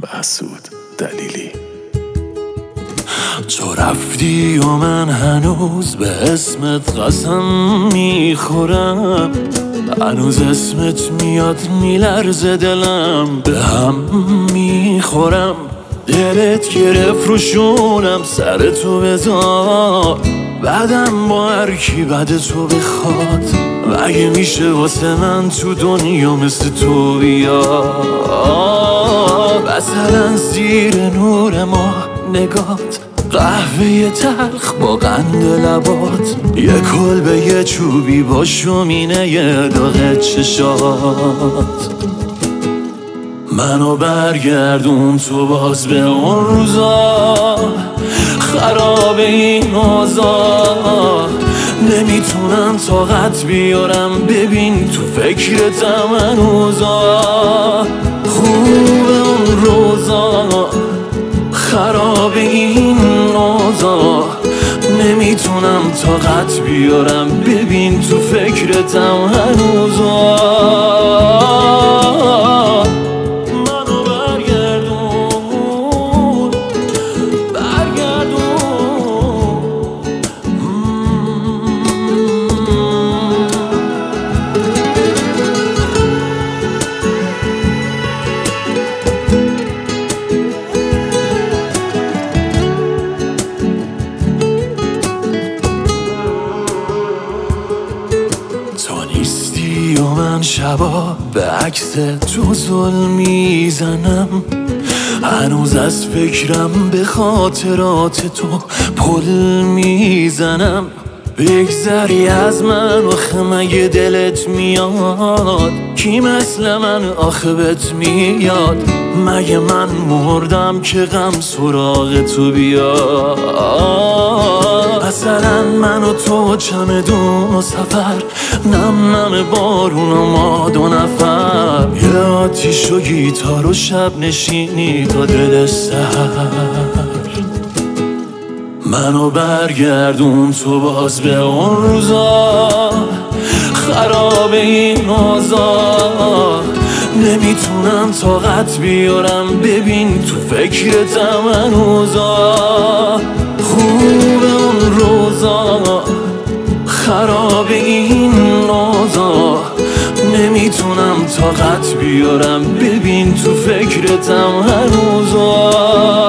محسود دلیلی. تو رفتی و من هنوز به اسمت قسم میخورم، هنوز اسمت میاد میلرزه دلم، به هم میخورم. دلت گرفت رو شونم، سر تو بذار، بعدم با هر کی بعد تو بخواد. مگه میشه واسه من تو دنیا مثل تو بیاد؟ مثلا زیر نور ما نگات، قهوه تلخ با قند لبات، یه کلبه یه چوبی با شومینه یه داغ چشات. منو برگردون تو باز به اون روزا، خراب این اوضاع، نمیتونم طاقت بیارم، ببین تو فکرتم هنوزا. خوب اون روزا، خراب این اوضاع، نمیتونم طاقت بیارم، ببین تو فکرتم هنوزا. نیستی و من شبا به عکس تو ظلم میزنم، هنوز از فکرم به خاطرات تو پل میزنم. بگذری از من آخه مگه دلت میاد؟ کی مثل من آخه بهت میاد؟ مگه من مردم که غم سراغ تو بیاد؟ مثلا من و تو چمدون و سفر، نم نم بارون و ما دو نفر، یه آتیش و گیتار و شب نشینی تا دل سر. منو برگردون تو باز به اون روزا، خراب این اوضاع، نمیتونم طاقت بیارم، ببین تو فکرتم هنوزا. خوب اون روزا، خراب این اوضاع، نمیتونم طاقت بیارم، ببین تو فکرتم هنوزا.